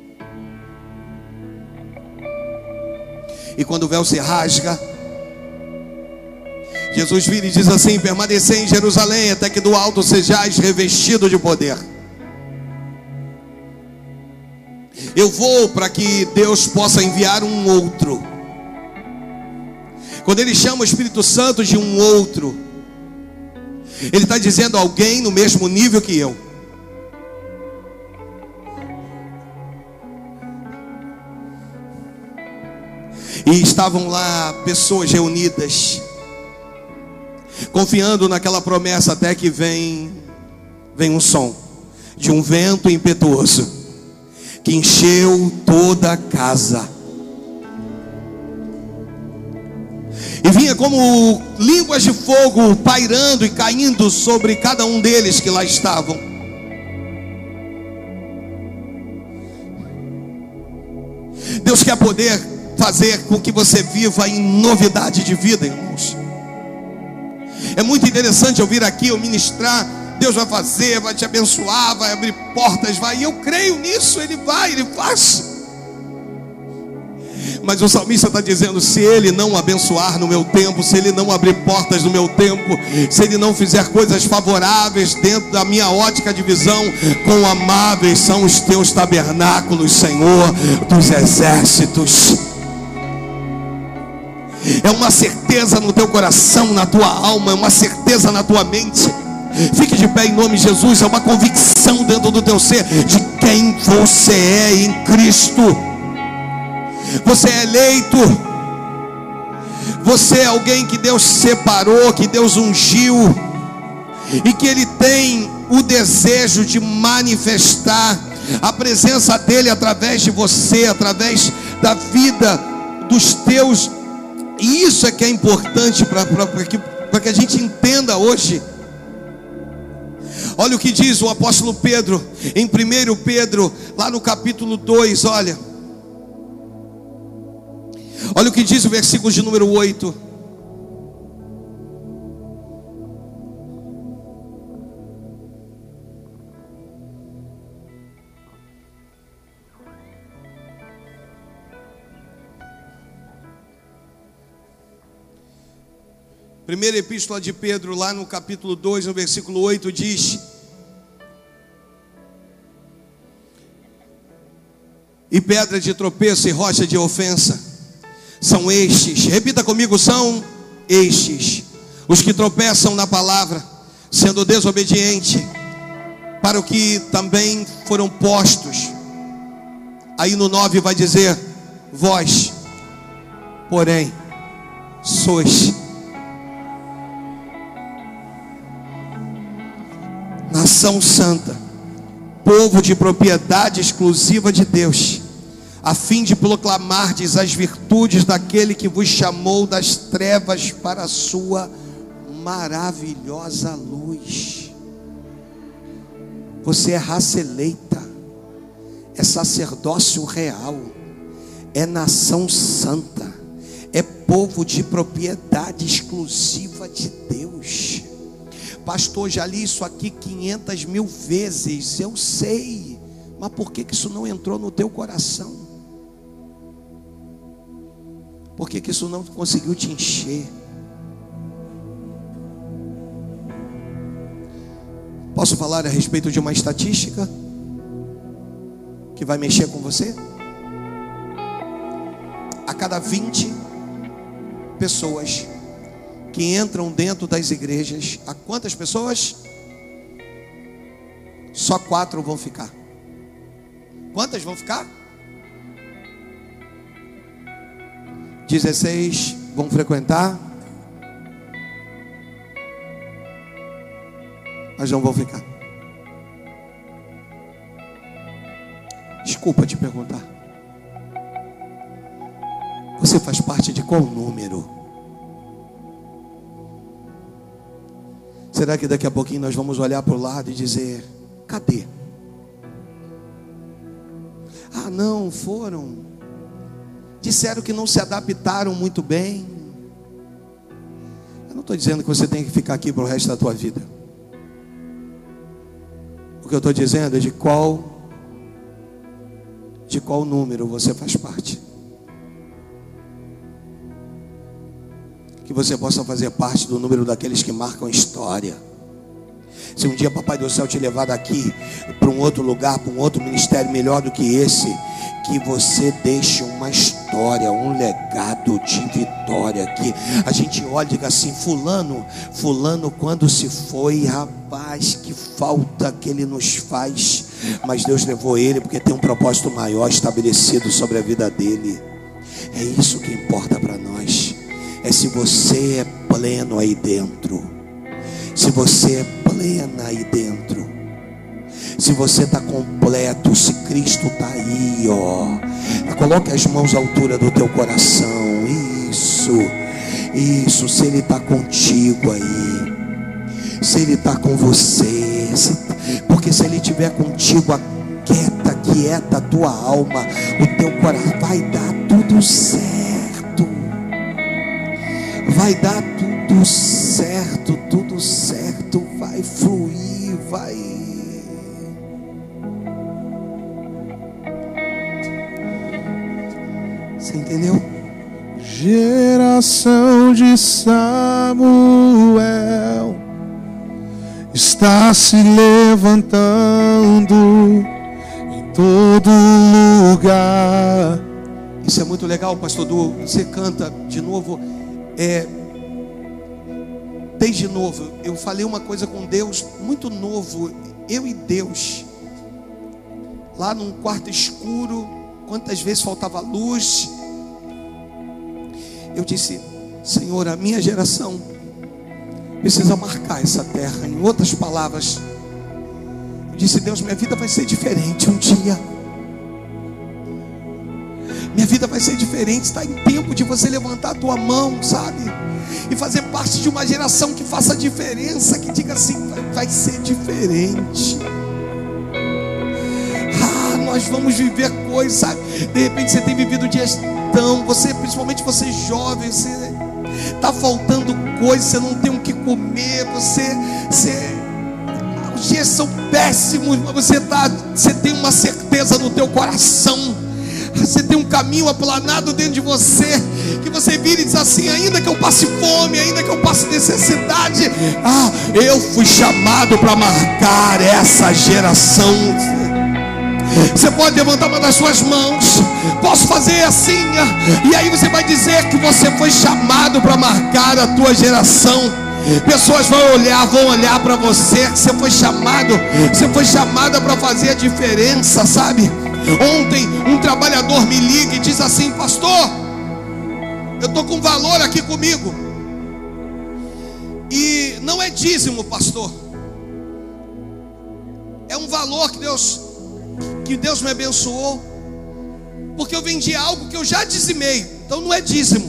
E quando o véu se rasga, Jesus vira e diz assim: permanecei em Jerusalém até que do alto sejais revestido de poder. Eu vou para que Deus possa enviar um outro. Quando Ele chama o Espírito Santo de um outro, Ele está dizendo alguém no mesmo nível que eu. E estavam lá pessoas reunidas, confiando naquela promessa, até que vem, vem um som de um vento impetuoso que encheu toda a casa. E vinha como línguas de fogo pairando e caindo sobre cada um deles que lá estavam. Deus quer poder fazer com que você viva em novidade de vida, irmãos. É muito interessante eu vir aqui, eu ministrar. Deus vai fazer, vai te abençoar, vai abrir portas, vai. E eu creio nisso, Ele vai, Ele faz. Mas o salmista está dizendo: se Ele não abençoar no meu tempo, se Ele não abrir portas no meu tempo, se Ele não fizer coisas favoráveis dentro da minha ótica de visão, quão amáveis são os teus tabernáculos, Senhor dos exércitos. É uma certeza no teu coração, na tua alma, é uma certeza na tua mente. Fique de pé em nome de Jesus. É uma convicção dentro do teu ser de quem você é em Cristo. Você é eleito. Você é alguém que Deus separou, que Deus ungiu, e que Ele tem o desejo de manifestar a presença dEle através de você, através da vida dos teus. E isso é que é importante para que, para que a gente entenda hoje. Olha o que diz o apóstolo Pedro em primeiro Pedro, lá no capítulo dois, olha. Olha o que diz o versículo de número oito. Primeira epístola de Pedro, lá no capítulo dois, no versículo oito, diz: e pedra de tropeço e rocha de ofensa são estes, repita comigo, são estes, os que tropeçam na palavra, sendo desobediente, para o que também foram postos. Aí no nove vai dizer: vós, porém, sois nação santa, povo de propriedade exclusiva de Deus, a fim de proclamardes as virtudes daquele que vos chamou das trevas para a sua maravilhosa luz. Você é raça eleita, é sacerdócio real, é nação santa, é povo de propriedade exclusiva de Deus. Pastor, já li isso aqui quinhentas mil vezes, eu sei, mas por que que isso não entrou no teu coração? Por que que isso não conseguiu te encher? Posso falar a respeito de uma estatística que vai mexer com você? A cada vinte pessoas que entram dentro das igrejas, a quantas pessoas? Só quatro vão ficar. Quantas vão ficar? dezesseis vão frequentar, mas não vão ficar. Desculpa te perguntar, você faz parte de qual número? Será que daqui a pouquinho nós vamos olhar para o lado e dizer: cadê? Ah, não, foram. Disseram que não se adaptaram muito bem. Eu não estou dizendo que você tem que ficar aqui para o resto da tua vida. O que eu estou dizendo é de qual, de qual número você faz parte. Que você possa fazer parte do número daqueles que marcam história. Se um dia Papai do Céu te levar daqui para um outro lugar, para um outro ministério melhor do que esse, que você deixe uma história, um legado de vitória. Que a gente olha e diga assim: fulano, fulano quando se foi, rapaz, que falta que ele nos faz. Mas Deus levou ele porque tem um propósito maior estabelecido sobre a vida dele. É isso que importa para nós. É se você é pleno aí dentro. Se você é plena aí dentro. Se você está completo, se Cristo está aí, ó. Coloque as mãos à altura do teu coração. Isso, isso. Se Ele está contigo aí, se Ele está com você, se, porque se Ele estiver contigo, aquieta, quieta a tua alma, o teu coração, vai dar tudo certo. Vai dar tudo certo, tudo certo, vai fluir, vai. Você entendeu? Geração de Samuel está se levantando em todo lugar. Isso é muito legal, pastor Du. Você canta de novo. É, desde novo, eu falei uma coisa com Deus muito novo, eu e Deus, lá num quarto escuro, quantas vezes faltava luz. Eu disse: Senhor, a minha geração precisa marcar essa terra. Em outras palavras, eu disse: Deus, minha vida vai ser diferente um dia. Minha vida vai ser diferente. Está em tempo de você levantar a tua mão, sabe? E fazer parte de uma geração que faça diferença. Que diga assim: vai, vai ser diferente. Ah, nós vamos viver coisas, sabe? De repente você tem vivido dias tão... Você, principalmente você jovem, você está faltando coisas, você não tem o que comer. Você... você os dias são péssimos, mas você, tá, você tem uma certeza no teu coração. Você tem um caminho aplanado dentro de você, que você vira e diz assim: ainda que eu passe fome, ainda que eu passe necessidade, ah, eu fui chamado para marcar essa geração. Você pode levantar uma das suas mãos. Posso fazer assim? E aí você vai dizer que você foi chamado para marcar a tua geração. Pessoas vão olhar, vão olhar para você, que você foi chamado, você foi chamada para fazer a diferença, sabe? Ontem um trabalhador me liga e diz assim: pastor, eu estou com valor aqui comigo, e não é dízimo, pastor, é um valor que Deus, que Deus me abençoou, porque eu vendi algo que eu já dizimei. Então não é dízimo,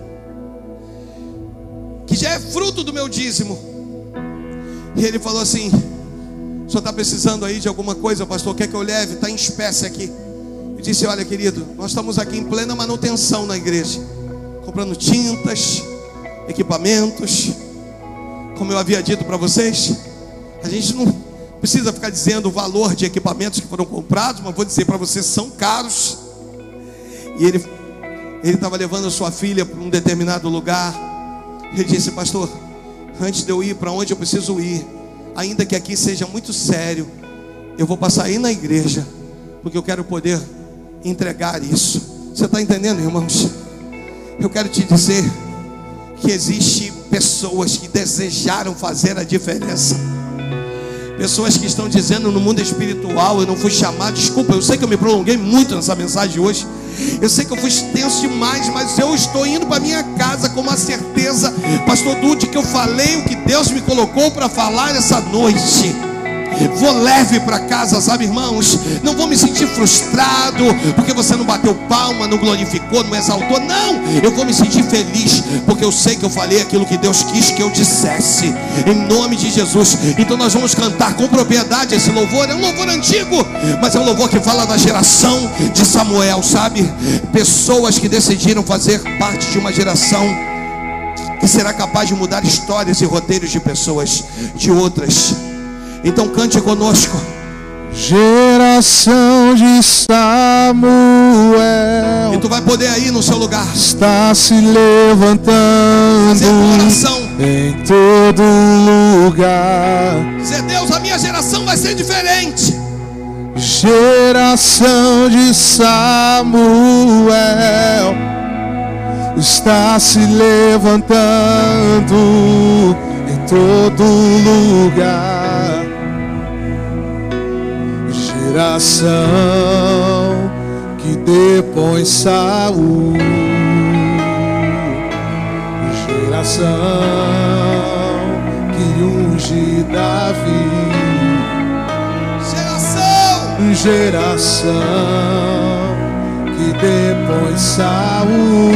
que já é fruto do meu dízimo. E ele falou assim: o senhor está precisando aí de alguma coisa, pastor? Quer que eu leve? Está em espécie aqui. Eu disse: olha, querido, nós estamos aqui em plena manutenção na igreja, comprando tintas, equipamentos. Como eu havia dito para vocês, a gente não precisa ficar dizendo o valor de equipamentos que foram comprados, mas vou dizer para vocês, são caros. E ele ele estava levando a sua filha para um determinado lugar. Ele disse: pastor, antes de eu ir para onde eu preciso ir, ainda que aqui seja muito sério, eu vou passar aí na igreja, porque eu quero poder entregar isso. Você está entendendo, irmãos? Eu quero te dizer que existe pessoas que desejaram fazer a diferença. Pessoas que estão dizendo no mundo espiritual: eu não fui chamado. Desculpa, eu sei que eu me prolonguei muito nessa mensagem hoje. Eu sei que eu fui extenso demais, mas eu estou indo para minha casa com uma certeza, pastor Dude, que eu falei o que Deus me colocou para falar essa noite. Vou leve para casa, sabe, irmãos? Não vou me sentir frustrado porque você não bateu palma, não glorificou, não exaltou. Não, eu vou me sentir feliz porque eu sei que eu falei aquilo que Deus quis que eu dissesse, em nome de Jesus. Então nós vamos cantar com propriedade esse louvor. É um louvor antigo, mas é um louvor que fala da geração de Samuel, sabe? Pessoas que decidiram fazer parte de uma geração que será capaz de mudar histórias e roteiros de pessoas, de outras. Então cante conosco. Geração de Samuel, e tu vai poder aí no seu lugar está se levantando em todo lugar. Dizer: Deus, a minha geração vai ser diferente. Geração de Samuel está se levantando em todo lugar. Geração que depõe Saul, geração que unge Davi, geração, geração que depõe Saul,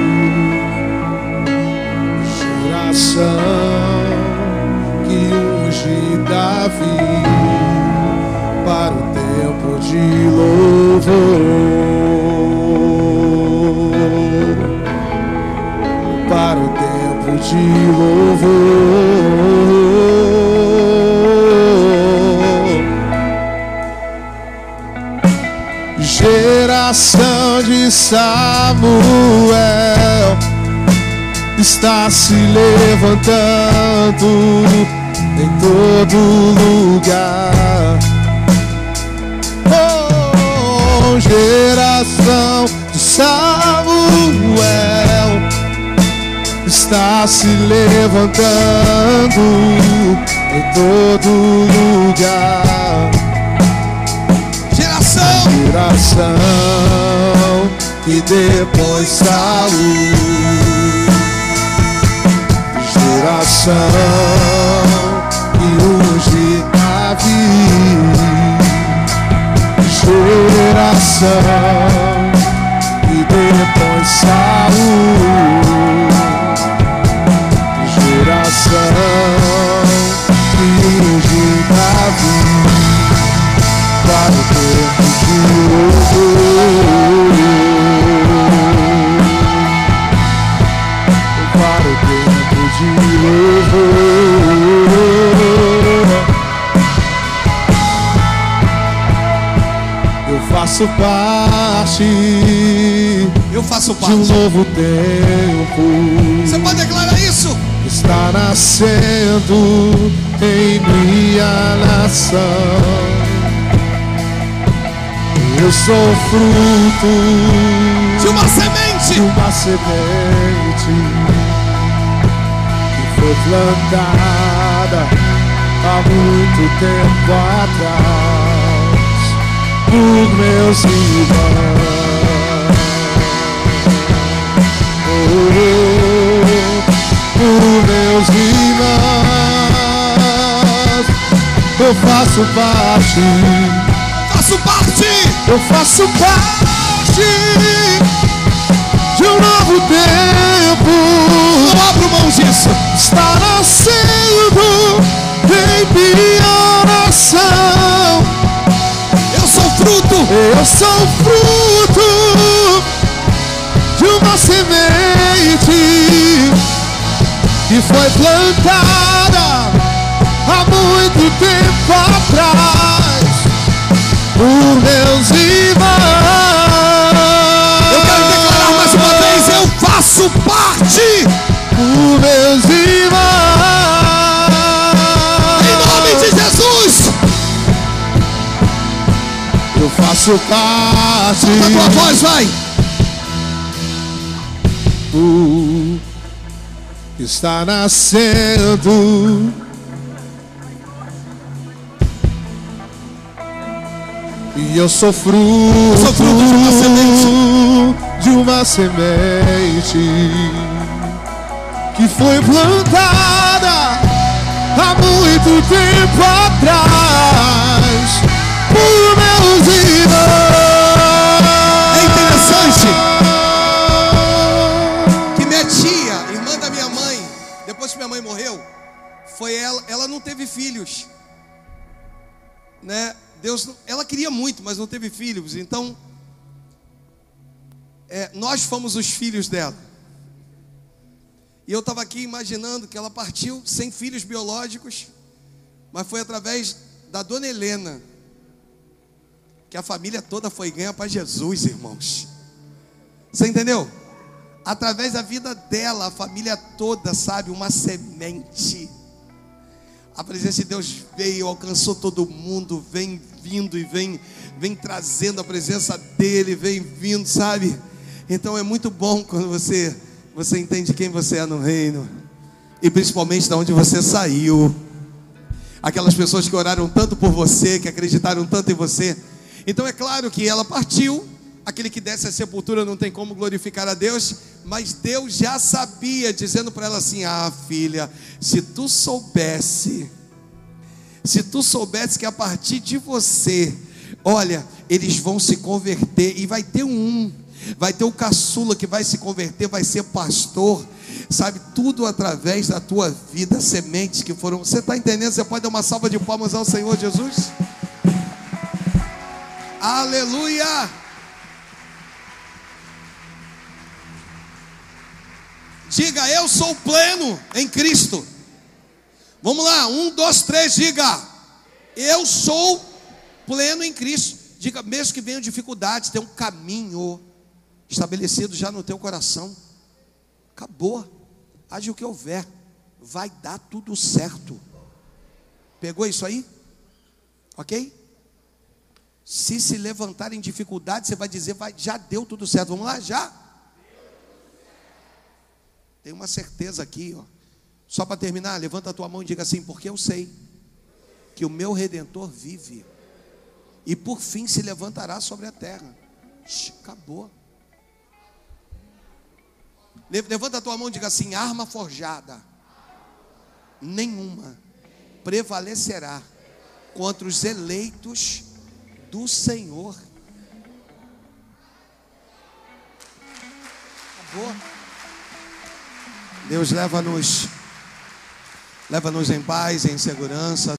geração que unge Davi para o tempo de louvor, para o tempo de louvor. Geração de Samuel está se levantando em todo lugar. Oh, geração de Samuel está se levantando em todo lugar. Geração, geração que depois Saul, geração que unge Davi, geração que depois Saul, geração que unge Davi para o tempo de louvor, para o tempo de louvor. Eu faço parte, eu faço de parte um novo tempo. Você pode declarar isso? Está nascendo em minha nação. Eu sou fruto de uma semente, de uma semente que foi plantada há muito tempo atrás por meus irmãos. Oh, por meus irmãos, eu faço parte. Faço parte, eu faço parte de um novo tempo. Não abro mão disso. Está nascendo em minha nação. Eu sou fruto, eu sou fruto de uma semente que foi plantada há muito tempo atrás por meus irmãos. Eu quero declarar mais uma vez: eu faço parte por meus irmãos. Em nome de Jesus. Eu faço parte. Solta a tua voz, vai. O que está nascendo e eu sou fruto, eu sou fruto de uma semente, de uma semente que foi plantada há muito tempo atrás por meus irmãos. É interessante que minha tia, irmã da minha mãe, depois que minha mãe morreu, foi ela, ela não teve filhos, né? Deus, ela queria muito, mas não teve filhos. Então, é, nós fomos os filhos dela. E eu estava aqui imaginando que ela partiu sem filhos biológicos, Mas foi através da dona Helena que a família toda foi ganha para Jesus, irmãos. Você entendeu? Através da vida dela, a família toda, sabe, uma semente. A presença de Deus veio, alcançou todo mundo, vem vindo e vem, vem trazendo a presença dele, vem vindo, sabe? Então é muito bom quando você, você entende quem você é no reino. E principalmente de onde você saiu. Aquelas pessoas que oraram tanto por você, que acreditaram tanto em você. Então é claro que ela partiu. Aquele que desce à sepultura não tem como glorificar a Deus. Mas Deus já sabia, dizendo para ela assim: ah, filha, se tu soubesse, se tu soubesse que a partir de você, olha, eles vão se converter. E vai ter um, vai ter o caçula que vai se converter, vai ser pastor. Sabe, tudo através da tua vida, sementes que foram. Você está entendendo? Você pode dar uma salva de palmas ao Senhor Jesus? Aleluia! Diga: eu sou pleno em Cristo. Vamos lá, um, dois, três, diga: eu sou pleno em Cristo. Diga, mesmo que venham dificuldades, tem um caminho estabelecido já no teu coração. Acabou. Haja o que houver, vai dar tudo certo. Pegou isso aí? Ok? Se se levantarem dificuldades, você vai dizer: vai, já deu tudo certo. Vamos lá, já? Tem uma certeza aqui, ó. Só para terminar, levanta a tua mão e diga assim: porque eu sei que o meu Redentor vive e por fim se levantará sobre a terra. Acabou. Levanta a tua mão e diga assim: arma forjada nenhuma prevalecerá contra os eleitos do Senhor. Acabou. Deus leva-nos, leva-nos em paz, em segurança.